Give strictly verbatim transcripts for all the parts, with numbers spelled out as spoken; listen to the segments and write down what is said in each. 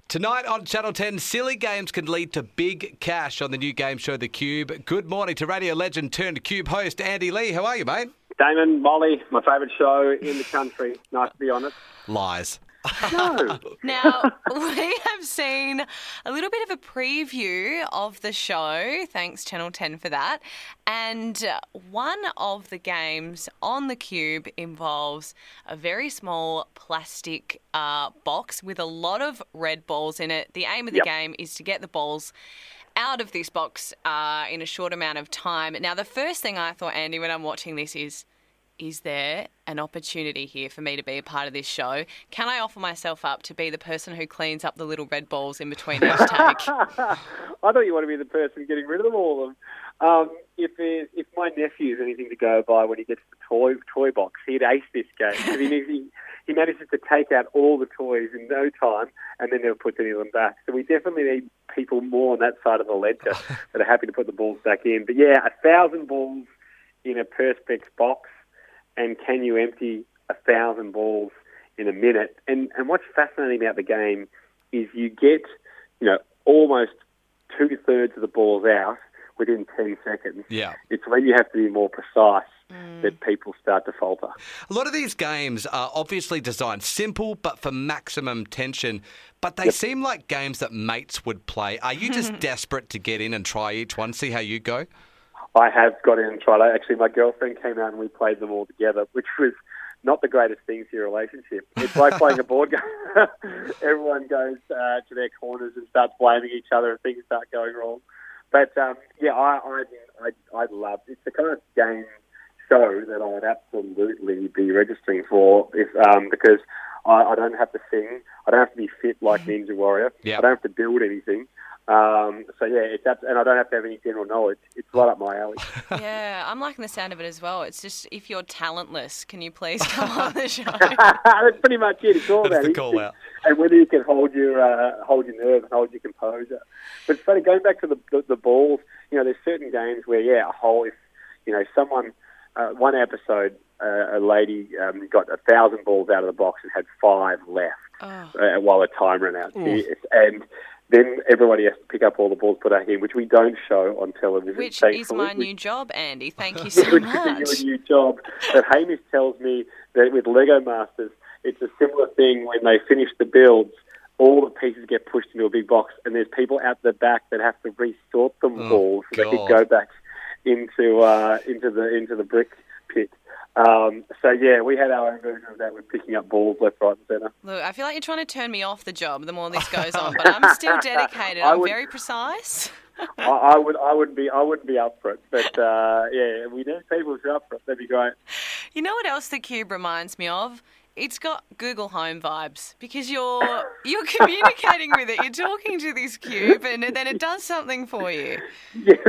Tonight on Channel ten, silly games can lead to big cash on the new game show The Cube. Good morning to radio legend turned Cube host Andy Lee. How are you, mate? Damon, Molly, my favourite show in the country. Nice to be honest. Lies. No. Now, we have seen a little bit of a preview of the show, thanks Channel ten for that, and one of the games on the Cube involves a very small plastic uh, box with a lot of red balls in it. The aim of the Yep. game is to get the balls out of this box uh, in a short amount of time. Now, the first thing I thought, Andy, when I'm watching this is, is there an opportunity here for me to be a part of this show? Can I offer myself up to be the person who cleans up the little red balls in between each take? I thought you want to be the person getting rid of them all of them. Um, if it, if my nephew is anything to go by when he gets the toy toy box, he'd ace this game. He, he, he manages to take out all the toys in no time and then never puts any of them back. So we definitely need people more on that side of the ledger that are happy to put the balls back in. But yeah, a thousand balls in a Perspex box. And can you empty a thousand balls in a minute? And and what's fascinating about the game is you get, you know, almost two thirds of the balls out within ten seconds. Yeah. It's when you have to be more precise mm. that people start to falter. A lot of these games are obviously designed simple, but for maximum tension. But they Yep. seem like games that mates would play. Are you just desperate to get in and try each one, see how you go? I have got in and tried. Actually, my girlfriend came out and we played them all together, which was not the greatest thing for your relationship. It's like playing a board game. Everyone goes uh, to their corners and starts blaming each other and things start going wrong. But, um, yeah, I, I, I, I love it. It's the kind of game show that I would absolutely be registering for if um, because I, I don't have to sing. I don't have to be fit like Ninja Warrior. Yep. I don't have to build anything. Um, so yeah, it's abs- and I don't have to have any general knowledge. It's right up my alley. Yeah, I'm liking the sound of it as well. It's just, if you're talentless, can you please come on the show? That's pretty much it. It's all That's about the instinct call out. and whether you can hold your uh, hold your nerve and hold your composure. But it's funny, going back to the, the the balls. You know, there's certain games where yeah, a whole if you know someone uh, one episode uh, a lady um, got a thousand balls out of the box and had five left Oh. uh, while the time ran out, Yes. and then everybody has to pick up all the balls put back in, which we don't show on television. Which thankfully. is my new job, Andy. Thank you so Which much. is your new job. But Hamish tells me that with Lego Masters, it's a similar thing when they finish the builds. All the pieces get pushed into a big box, and there's people out the back that have to resort them Oh, all so God. they can go back into uh, into the into the brick pit. Um, so yeah, we had our own version of that with picking up balls left, right, and centre. Look, I feel like you're trying to turn me off the job the more this goes on, but I'm still dedicated. I I'm would- very precise. I, I would, I would be, I wouldn't be up for it, but uh, yeah, we need people who are up for it. That'd be great. You know what else the Cube reminds me of? It's got Google Home vibes because you're you're communicating with it. You're talking to this cube, and then it does something for you. Yes,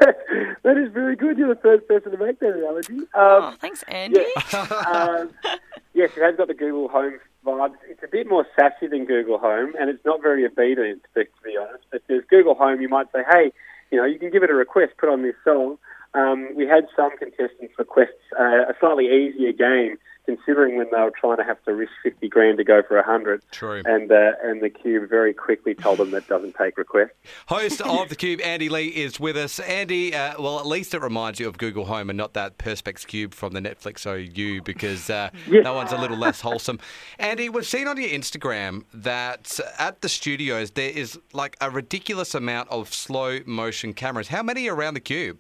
that is very good. You're the first person to make that analogy. Um, Oh, thanks, Andy. um, yes, it has got the Google Home vibes. It's a bit more sassy than Google Home, and it's not very obedient, to be honest. If there's Google Home, you might say, hey, you know, you can give it a request, put on this song. Um, we had some contestants request uh, a slightly easier game, considering when they were trying to have to risk fifty grand to go for a hundred. True. And uh, and the Cube very quickly told them that doesn't take requests. Host of The Cube, Andy Lee, is with us. Andy, uh, well, at least it reminds you of Google Home and not that Perspex Cube from the Netflix O U because uh, Yeah. that one's a little less wholesome. Andy, we've seen on your Instagram that at the studios there is like a ridiculous amount of slow motion cameras. How many are around the Cube?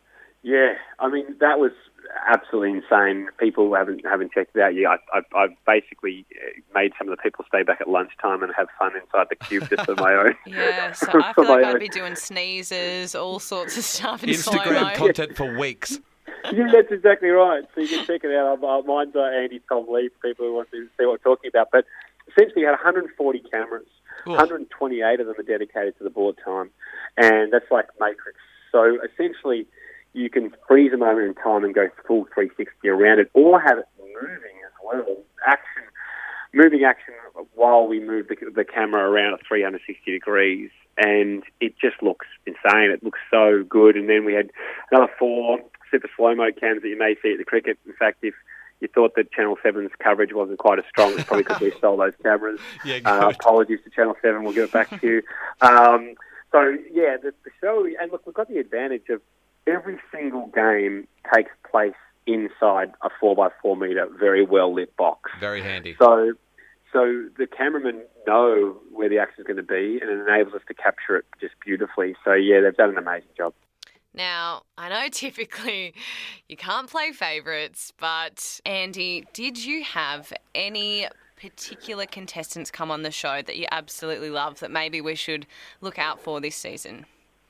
Yeah, I mean, that was absolutely insane. People haven't haven't checked it out yet. I, I, I've basically made some of the people stay back at lunchtime and have fun inside the Cube just for my own. Yeah, so I for feel like my I'd own. be doing sneezes, all sorts of stuff in slow-mo. Instagram content for weeks. Yeah, that's exactly right. So you can check it out. Uh, Mine's uh, Andy Tom Lee for people who want to see what we're talking about. But essentially, you had one hundred forty cameras. Cool. one hundred twenty-eight of them are dedicated to the board time. And that's like Matrix. So essentially, you can freeze a moment in time and go full three sixty around it, or have it moving as well. Action, moving action while we move the, the camera around at three hundred sixty degrees. And it just looks insane. It looks so good. And then we had another four super slow-mo cams that you may see at the cricket. In fact, if you thought that Channel seven's coverage wasn't quite as strong. It's probably because we stole those cameras. Yeah, uh, apologies to Channel seven. We'll give it back to you. Um, so, yeah, the, the show... And look, we've got the advantage of every single game takes place inside a four by four metre, very well-lit box. Very handy. So... So the cameramen know where the action's going to be, and it enables us to capture it just beautifully. So, yeah, they've done an amazing job. Now, I know typically you can't play favourites, but Andy, did you have any particular contestants come on the show that you absolutely love that maybe we should look out for this season?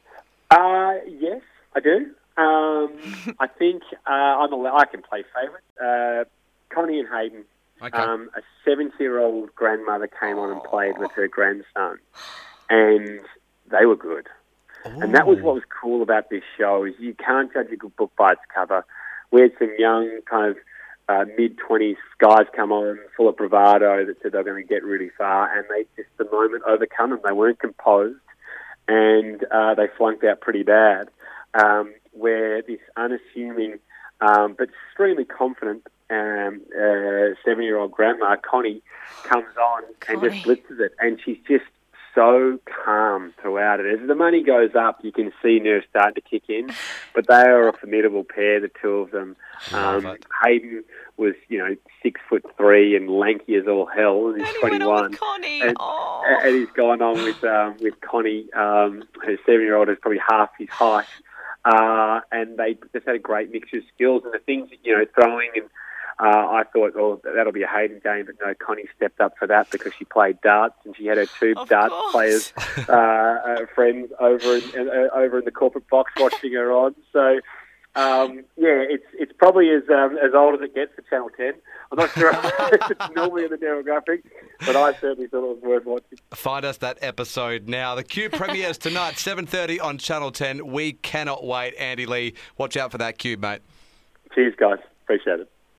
Uh, yes, I do. Um, I think uh, I'm a, I can play favourites. Uh, Connie and Hayden. Okay. Um, a seventy-year-old grandmother came on and played with her grandson, and they were good. Ooh. And that was what was cool about this show, is you can't judge a good book by its cover. We had some young, kind of uh, mid-twenties guys come on, full of bravado, that said they were going to get really far, and they just, the moment, overcome them. They weren't composed, and uh, they flunked out pretty bad, um, where this unassuming um, but extremely confident Um, uh, seven-year-old grandma, Connie, comes on Connie. and just blitzes it. And she's just so calm throughout it. As the money goes up, you can see nerves starting to kick in. But they are a formidable pair, the two of them. Um, Hayden was, you know, six foot three and lanky as all hell, and he's and he twenty-one. Went on with Connie. And, oh. and he's gone on with um, with Connie. Um, her seven-year-old is probably half his height. Uh, and they just had a great mixture of skills, and the things, you know, throwing and Uh, I thought, oh, that'll be a Hayden game, but no, Connie stepped up for that because she played darts, and she had her two Of darts course. players, uh, uh, friends over in, uh, over in the corporate box watching her on. So, um, yeah, it's it's probably as um, as old as it gets for Channel ten. I'm not sure if it's normally in the demographic, but I certainly thought it was worth watching. Find us that episode now. The Cube premieres tonight, seven thirty on Channel ten. We cannot wait. Andy Lee, watch out for that Cube, mate. Cheers, guys. Appreciate it.